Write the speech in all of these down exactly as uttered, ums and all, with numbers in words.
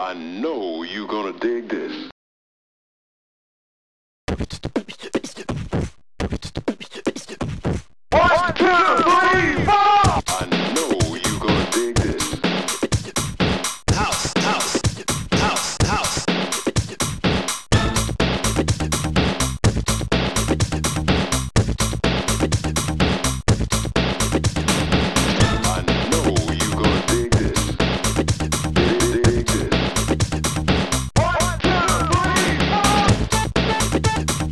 I know you gonna dig this. One, two, three, four! I know you gonna dig this. House, house, house, house. I know you gonna dig this. Dig, dig this. One, two, three, four!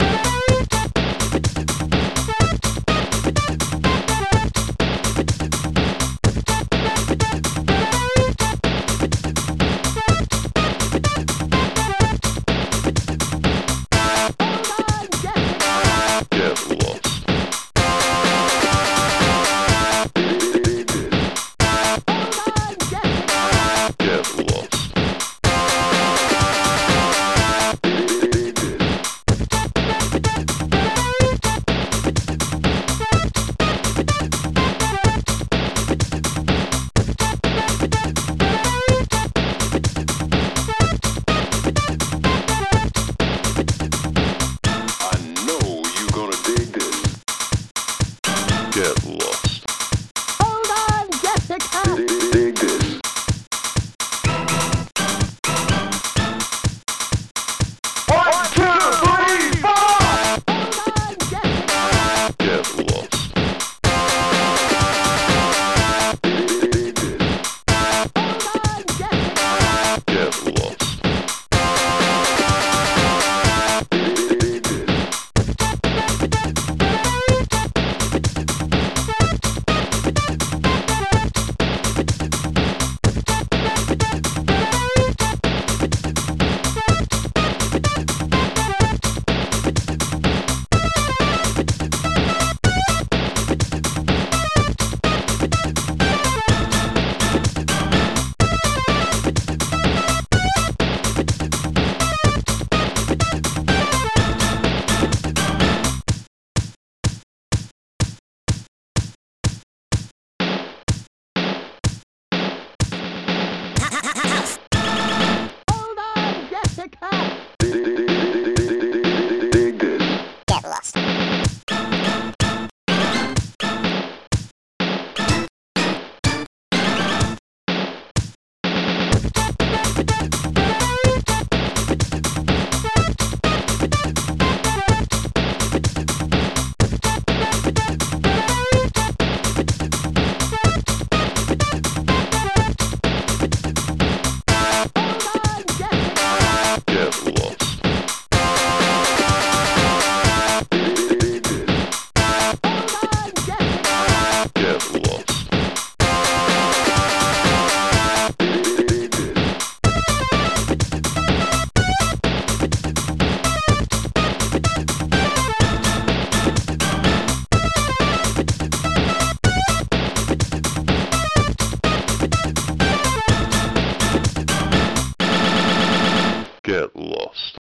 Get lost. Dig this. Get lost. Dig this. I know you gonna dig this. Get lost. Hold on, Jessica! Dig, dig this. One, two, three, four! Hold on, Jessica! Get lost. Dig this. Hold on, Jessica! Get lost. Dig this. Hold on, Jessica! Dig this. Get lost. Hold on, Jessica! Get lost. Dig this. Hold on, Jessica! Get lost. Dig this. Get lost.